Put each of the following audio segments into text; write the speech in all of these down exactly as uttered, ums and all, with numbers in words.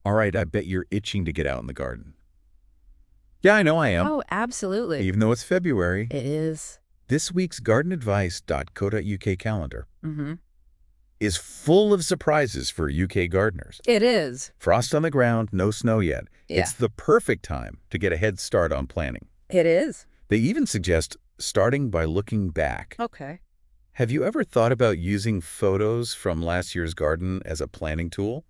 All right, I bet you're itching to get out in the garden. Yeah, I know I am. Oh, absolutely. Even though it's February. It is. This week's garden advice dot co dot U K calendar Mm-hmm. is full of surprises for U K gardeners. It is. Frost on the ground, no snow yet. Yeah. It's the perfect time to get a head start on planting. It is. They even suggest starting by looking back. Okay. Have you ever thought about using photos from last year's garden as a planning tool?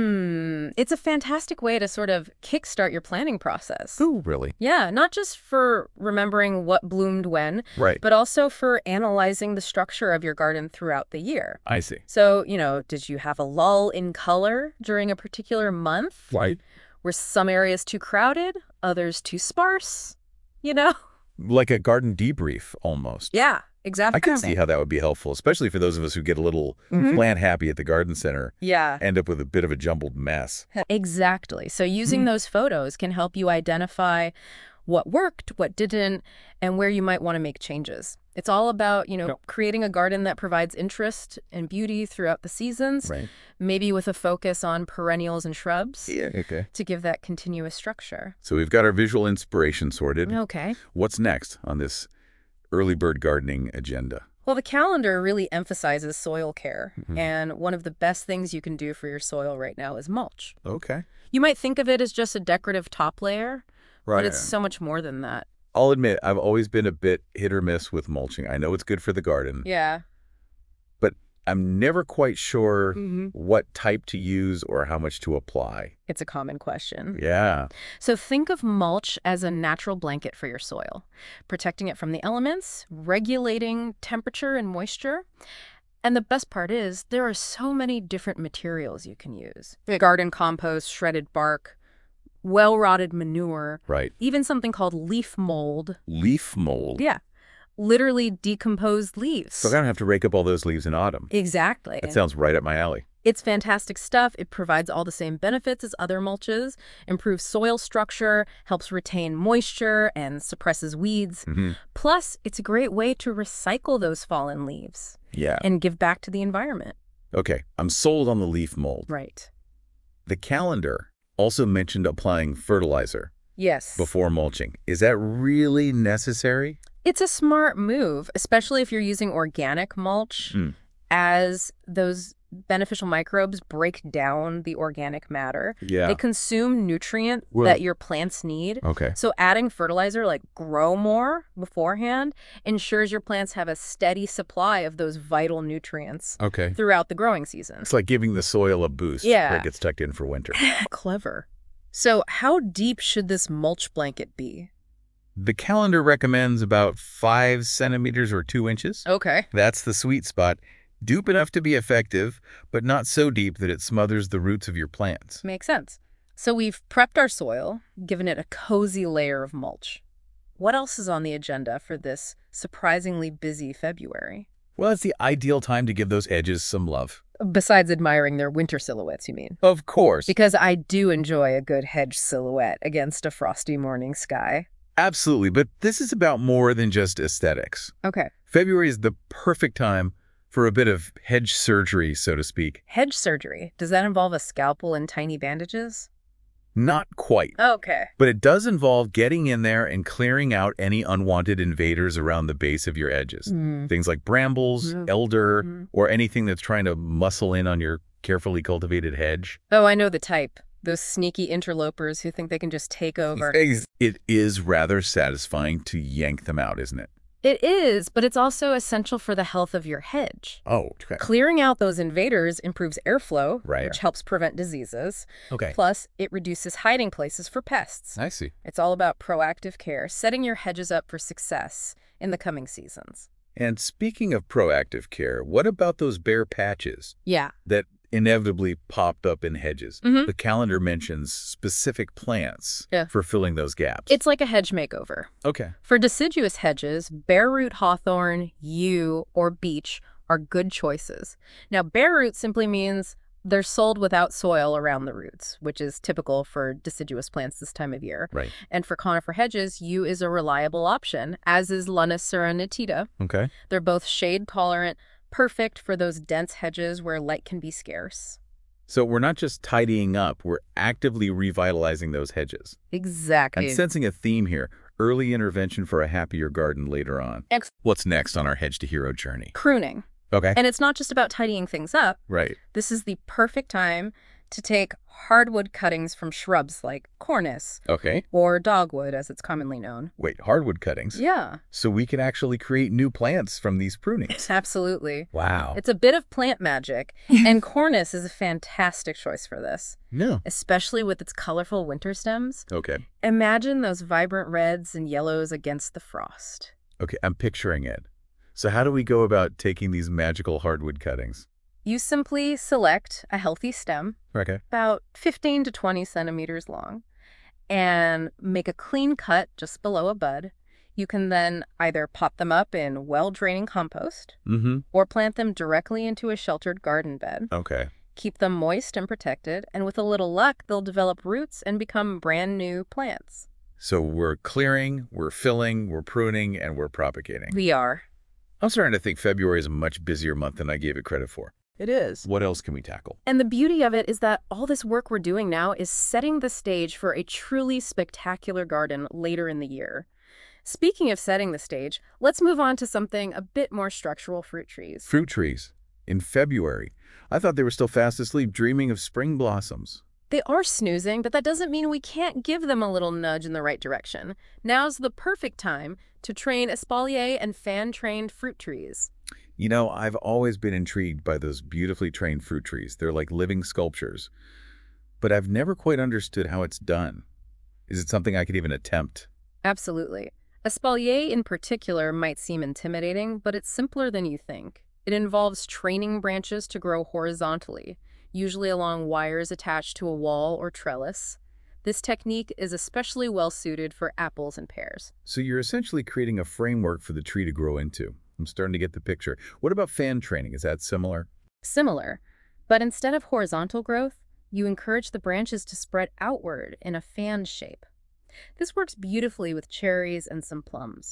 Hmm. It's a fantastic way to sort of kickstart your planning process. Oh, really? Yeah, not just for remembering what bloomed when, Right. but also for analyzing the structure of your garden throughout the year. I see. So, you know, did you have a lull in color during a particular month? Right. Were some areas too crowded, others too sparse? You know? Like a garden debrief, almost. Yeah, exactly. I can see how that would be helpful, especially for those of us who get a little Mhm. plant happy at the garden center, Yeah, end up with a bit of a jumbled mess. exactly. So using Mhm. those photos can help you identify what worked, what didn't, and where you might want to make changes. It's all about, you know, Yep. creating a garden that provides interest and beauty throughout the seasons, Right. maybe with a focus on perennials and shrubs Yeah, okay. to give that continuous structure. So we've got our visual inspiration sorted. Okay. What's next on this early bird gardening agenda? Well, the calendar really emphasizes soil care, Mhm. and one of the best things you can do for your soil right now is mulch. Okay. You might think of it as just a decorative top layer, Right. but it's so much more than that. I'll admit, I've always been a bit hit or miss with mulching. I know it's good for the garden, Yeah. but I'm never quite sure Mm-hmm. what type to use or how much to apply. It's a common question. Yeah. So think of mulch as a natural blanket for your soil, protecting it from the elements, regulating temperature and moisture. And the best part is there are so many different materials you can use. Garden compost, shredded bark, well-rotted manure, Right. even something called leaf mold. Leaf mold. Yeah, literally decomposed leaves. So I don't have to rake up all those leaves in autumn. Exactly. That sounds right up my alley. It's fantastic stuff. It provides all the same benefits as other mulches, improves soil structure, helps retain moisture, and suppresses weeds. Hmm. Plus, it's a great way to recycle those fallen leaves Yeah. and give back to the environment. Okay. I'm sold on the leaf mold. Right. The calendar also mentioned applying fertilizer Yes. before mulching. Is that really necessary? It's a smart move, especially if you're using organic mulch, Mm. as those beneficial microbes break down the organic matter. Yeah. They consume nutrient Well- that your plants need. Okay. So adding fertilizer like Grow More beforehand ensures your plants have a steady supply of those vital nutrients Okay. throughout the growing season. It's like giving the soil a boost Yeah. before it gets tucked in for winter. Clever. So how deep should this mulch blanket be? The calendar recommends about five centimeters or two inches. Okay. That's the sweet spot. Deep enough to be effective, but not so deep that it smothers the roots of your plants. Makes sense. So we've prepped our soil, given it a cozy layer of mulch. What else is on the agenda for this surprisingly busy February? Well, it's the ideal time to give those edges some love. Besides admiring their winter silhouettes, you mean? Of course. Because I do enjoy a good hedge silhouette against a frosty morning sky. Absolutely, but this is about more than just aesthetics. Okay. February is the perfect time for a bit of hedge surgery, so to speak. Hedge surgery. Does that involve a scalpel and tiny bandages? Not quite, Okay. but it does involve getting in there and clearing out any unwanted invaders around the base of your edges. Mm. Things like brambles, Mm. elder, Mm. or anything that's trying to muscle in on your carefully cultivated hedge. Oh, I know the type. Those sneaky interlopers who think they can just take over. It is rather satisfying to yank them out, isn't it? It is, but it's also essential for the health of your hedge. Oh, okay. Clearing out those invaders improves airflow, Right. which helps prevent diseases. Okay. Plus, it reduces hiding places for pests. I see. It's all about proactive care, setting your hedges up for success in the coming seasons. And speaking of proactive care, what about those bare patches Yeah. that inevitably popped up in hedges? Mhm. The calendar mentions specific plants Yeah. for filling those gaps. It's like a hedge makeover. okay. For deciduous hedges, bare root hawthorn, yew, or beech are good choices. Now, bare root simply means they're sold without soil around the roots, which is typical for deciduous plants this time of year. Right. And for conifer hedges, yew is a reliable option, as is Lonicera nitida. Okay. They're both shade tolerant, perfect for those dense hedges where light can be scarce. So we're not just tidying up, we're actively revitalizing those hedges. I'm Exactly. sensing a theme here. Early intervention for a happier garden later on. Ex- What's next on our Hedge to Hero journey? Pruning. Okay. And it's not just about tidying things up. Right. This is the perfect time to take hardwood cuttings from shrubs like cornice Okay. or dogwood, as it's commonly known. Wait, hardwood cuttings? Yeah, So we can actually create new plants from these prunings. absolutely. Wow. It's a bit of plant magic, and cornice is a fantastic choice for this, No. especially with its colorful winter stems. Okay. Imagine those vibrant reds and yellows against the frost. Okay, I'm picturing it. So how do we go about taking these magical hardwood cuttings? You simply select a healthy stem, Okay. about fifteen to twenty centimeters long, and make a clean cut just below a bud. You can then either pot them up in well-draining compost Mm-hmm. or plant them directly into a sheltered garden bed. Okay. Keep them moist and protected, and with a little luck, they'll develop roots and become brand new plants. So we're clearing, we're filling, we're pruning, and we're propagating. We are. I'm starting to think February is a much busier month than I gave it credit for. It is. What else can we tackle? And the beauty of it is that all this work we're doing now is setting the stage for a truly spectacular garden later in the year. Speaking of setting the stage, let's move on to something a bit more structural: fruit trees. Fruit trees. In February. I thought they were still fast asleep dreaming of spring blossoms. They are snoozing, but that doesn't mean we can't give them a little nudge in the right direction. Now's the perfect time to train espalier and fan-trained fruit trees. You know, I've always been intrigued by those beautifully trained fruit trees. They're like living sculptures. But I've never quite understood how it's done. Is it something I could even attempt? Absolutely. Espalier in particular might seem intimidating, but it's simpler than you think. It involves training branches to grow horizontally, usually along wires attached to a wall or trellis. This technique is especially well suited for apples and pears. So you're essentially creating a framework for the tree to grow into. I'm starting to get the picture. What about fan training? Is that similar? Similar, but instead of horizontal growth, you encourage the branches to spread outward in a fan shape. This works beautifully with cherries and some plums.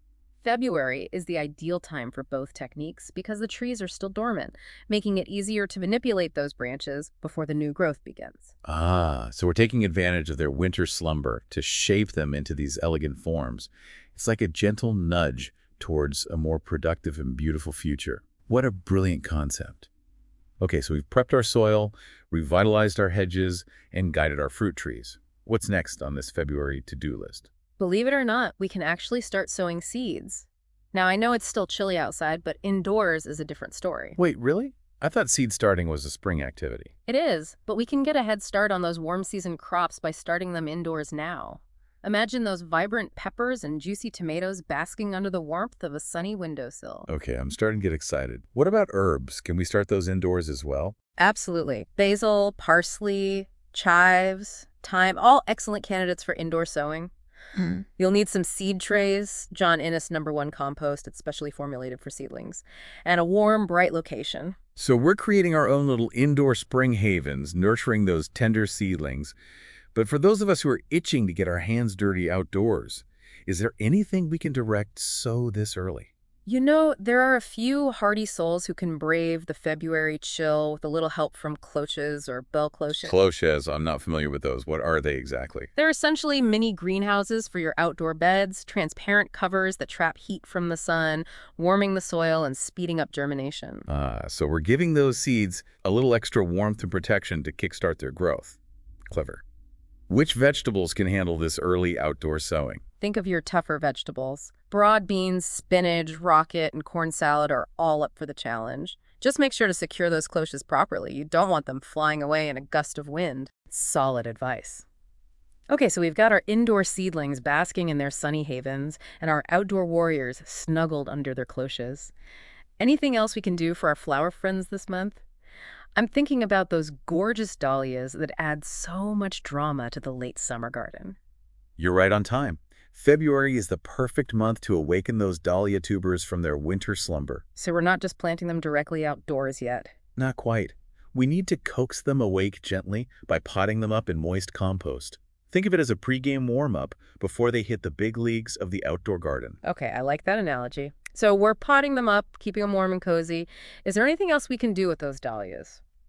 February is the ideal time for both techniques because the trees are still dormant, making it easier to manipulate those branches before the new growth begins. Ah, so we're taking advantage of their winter slumber to shape them into these elegant forms. It's like a gentle nudge towards a more productive and beautiful future. What a brilliant concept. Okay, so we've prepped our soil, revitalized our hedges, and guided our fruit trees. What's next on this February to-do list? Believe it or not, we can actually start sowing seeds. Now, I know it's still chilly outside, but indoors is a different story. Wait, really? I thought seed starting was a spring activity. It is, but we can get a head start on those warm season crops by starting them indoors now. Imagine those vibrant peppers and juicy tomatoes basking under the warmth of a sunny windowsill. Okay, I'm starting to get excited. What about herbs? Can we start those indoors as well? Absolutely. Basil, parsley, chives, thyme, all excellent candidates for indoor sowing. Mm. You'll need some seed trays, John Innes number one compost, it's specially formulated for seedlings, and a warm, bright location. So we're creating our own little indoor spring havens, nurturing those tender seedlings. But for those of us who are itching to get our hands dirty outdoors, is there anything we can direct sow this early? You know, there are a few hardy souls who can brave the February chill with a little help from cloches or bell cloches. Cloches, I'm not familiar with those. What are they exactly? They're essentially mini greenhouses for your outdoor beds, transparent covers that trap heat from the sun, warming the soil and speeding up germination. Ah, so we're giving those seeds a little extra warmth and protection to kickstart their growth. Clever. Which vegetables can handle this early outdoor sowing? Think of your tougher vegetables. Broad beans, spinach, rocket, and corn salad are all up for the challenge. Just make sure to secure those cloches properly. You don't want them flying away in a gust of wind. Solid advice. Okay, so we've got our indoor seedlings basking in their sunny havens and our outdoor warriors snuggled under their cloches. Anything else we can do for our flower friends this month? I'm thinking about those gorgeous dahlias that add so much drama to the late summer garden. You're right on time. February is the perfect month to awaken those dahlia tubers from their winter slumber. So we're not just planting them directly outdoors yet. Not quite. We need to coax them awake gently by potting them up in moist compost. Think of it as a pregame warm-up before they hit the big leagues of the outdoor garden. Okay, I like that analogy. So we're potting them up, keeping them warm and cozy. Is there anything else we can do with those dahlias?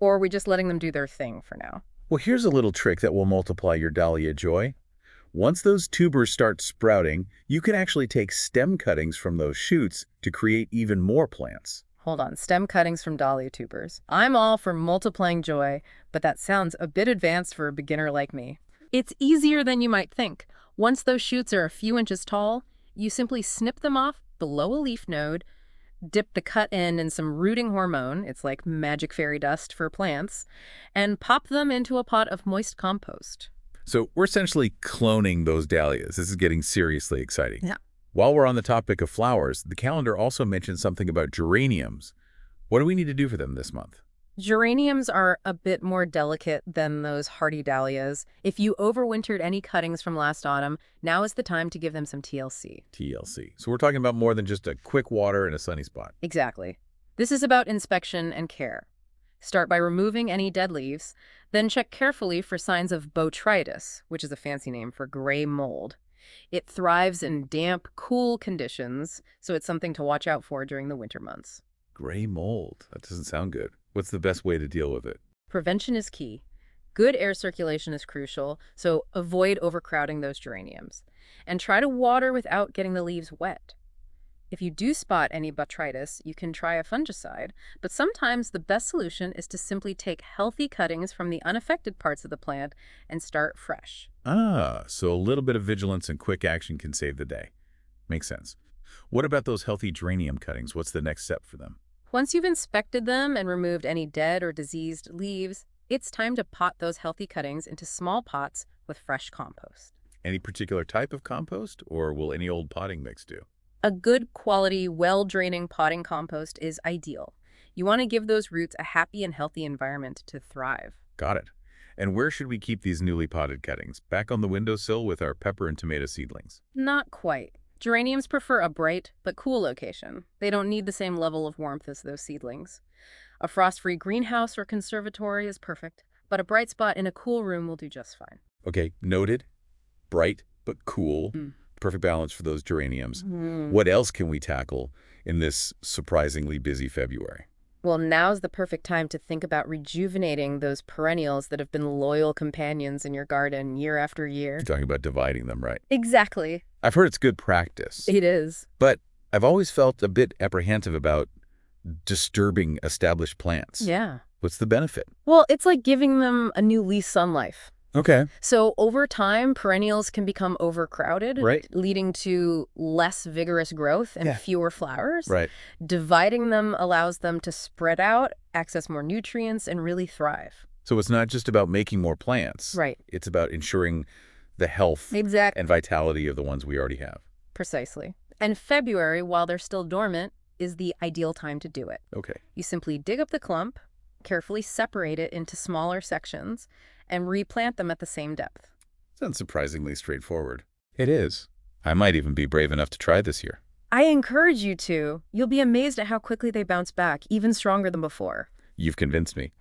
Or are we just letting them do their thing for now? Well, here's a little trick that will multiply your Dahlia joy. Once those tubers start sprouting, you can actually take stem cuttings from those shoots to create even more plants. Hold on, stem cuttings from dahlia tubers. I'm all for multiplying joy, but that sounds a bit advanced for a beginner like me. It's easier than you might think. Once those shoots are a few inches tall, you simply snip them off below a leaf node, dip the cut end in some rooting hormone, it's like magic fairy dust for plants, and pop them into a pot of moist compost. So we're essentially cloning those dahlias. This is getting seriously exciting. Yeah. While we're on the topic of flowers, the calendar also mentioned something about geraniums. What do we need to do for them this month? Geraniums are a bit more delicate than those hardy dahlias. If you overwintered any cuttings from last autumn, now is the time to give them some T L C. T L C. So we're talking about more than just a quick water and a sunny spot. Exactly. This is about inspection and care. Start by removing any dead leaves, then check carefully for signs of botrytis, which is a fancy name for gray mold. It thrives in damp, cool conditions, so it's something to watch out for during the winter months. Gray mold. That doesn't sound good. What's the best way to deal with it? Prevention is key. Good air circulation is crucial, so avoid overcrowding those geraniums. And try to water without getting the leaves wet. If you do spot any botrytis, you can try a fungicide, but sometimes the best solution is to simply take healthy cuttings from the unaffected parts of the plant and start fresh. Ah, so a little bit of vigilance and quick action can save the day. Makes sense. What about those healthy geranium cuttings? What's the next step for them? Once you've inspected them and removed any dead or diseased leaves, it's time to pot those healthy cuttings into small pots with fresh compost. Any particular type of compost, or will any old potting mix do? A good quality, well-draining potting compost is ideal. You want to give those roots a happy and healthy environment to thrive. Got it. And where should we keep these newly potted cuttings? Back on the windowsill with our pepper and tomato seedlings? Not quite. Geraniums prefer a bright but cool location. They don't need the same level of warmth as those seedlings. A frost-free greenhouse or conservatory is perfect, but a bright spot in a cool room will do just fine. Okay, noted. Bright but cool. Mm. Perfect balance for those geraniums. Mm. What else can we tackle in this surprisingly busy February? Well, now's the perfect time to think about rejuvenating those perennials that have been loyal companions in your garden year after year. You're talking about dividing them, right? Exactly. I've heard it's good practice. It is. But I've always felt a bit apprehensive about disturbing established plants. Yeah. What's the benefit? Well, it's like giving them a new lease on life. Okay. So over time, perennials can become overcrowded, Right. leading to less vigorous growth and Yeah. fewer flowers. Right. Dividing them allows them to spread out, access more nutrients, and really thrive. So it's not just about making more plants. Right. It's about ensuring the health Exactly. and vitality of the ones we already have. Precisely. And February, while they're still dormant, is the ideal time to do it. Okay. You simply dig up the clump, carefully separate it into smaller sections, and replant them at the same depth. Sounds surprisingly straightforward. It is. I might even be brave enough to try this year. I encourage you to. You'll be amazed at how quickly they bounce back, even stronger than before. You've convinced me.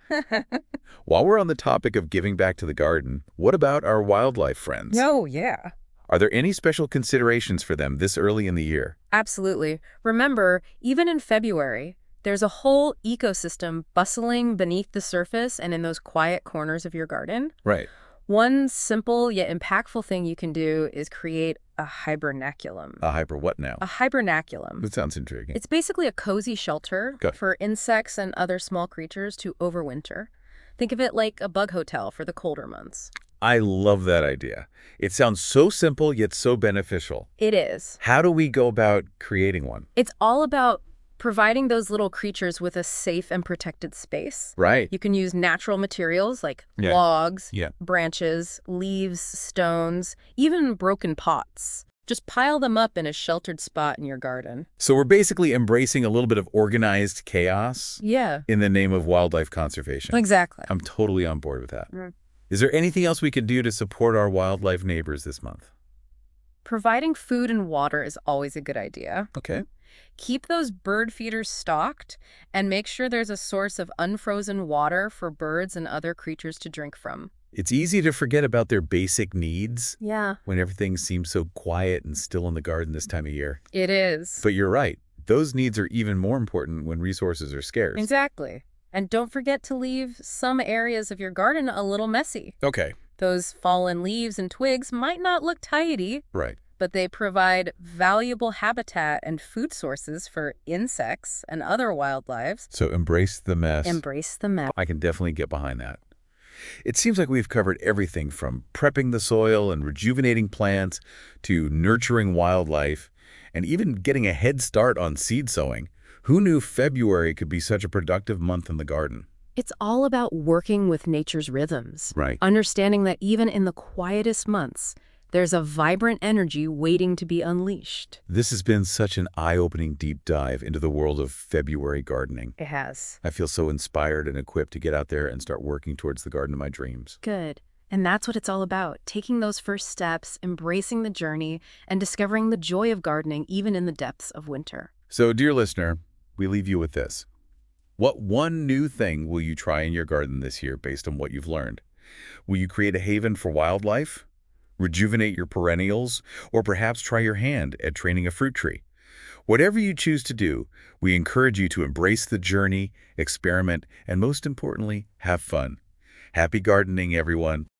While we're on the topic of giving back to the garden, what about our wildlife friends? Oh, yeah. Are there any special considerations for them this early in the year? Absolutely. Remember, even in February, there's a whole ecosystem bustling beneath the surface and in those quiet corners of your garden. Right. One simple yet impactful thing you can do is create a hibernaculum. A hyper what now? A hibernaculum. That sounds intriguing. It's basically a cozy shelter Good. for insects and other small creatures to overwinter. Think of it like a bug hotel for the colder months. I love that idea. It sounds so simple yet so beneficial. It is. How do we go about creating one? It's all about providing those little creatures with a safe and protected space. Right. You can use natural materials like Yeah. logs, Yeah. branches, leaves, stones, even broken pots. Just pile them up in a sheltered spot in your garden. So we're basically embracing a little bit of organized chaos Yeah, in the name of wildlife conservation. exactly. I'm totally on board with that. Mm. Is there anything else we can do to support our wildlife neighbors this month? Providing food and water is always a good idea. Okay. Keep those bird feeders stocked and make sure there's a source of unfrozen water for birds and other creatures to drink from. It's easy to forget about their basic needs Yeah, when everything seems so quiet and still in the garden this time of year. it is. But you're right. Those needs are even more important when resources are scarce. Exactly. And don't forget to leave some areas of your garden a little messy. Okay. Those fallen leaves and twigs might not look tidy, Right. but they provide valuable habitat and food sources for insects and other wildlife. So embrace the mess. Embrace the mess. I can definitely get behind that. It seems like we've covered everything from prepping the soil and rejuvenating plants to nurturing wildlife and even getting a head start on seed sowing. Who knew February could be such a productive month in the garden? It's all about working with nature's rhythms. Right. Understanding that even in the quietest months, there's a vibrant energy waiting to be unleashed. This has been such an eye-opening deep dive into the world of February gardening. It has. I feel so inspired and equipped to get out there and start working towards the garden of my dreams. Good. And that's what it's all about, taking those first steps, embracing the journey, and discovering the joy of gardening even in the depths of winter. So, dear listener, we leave you with this. What one new thing will you try in your garden this year based on what you've learned? Will you create a haven for wildlife? Rejuvenate your perennials? Or perhaps try your hand at training a fruit tree? Whatever you choose to do, we encourage you to embrace the journey, experiment, and most importantly, have fun. Happy gardening, everyone.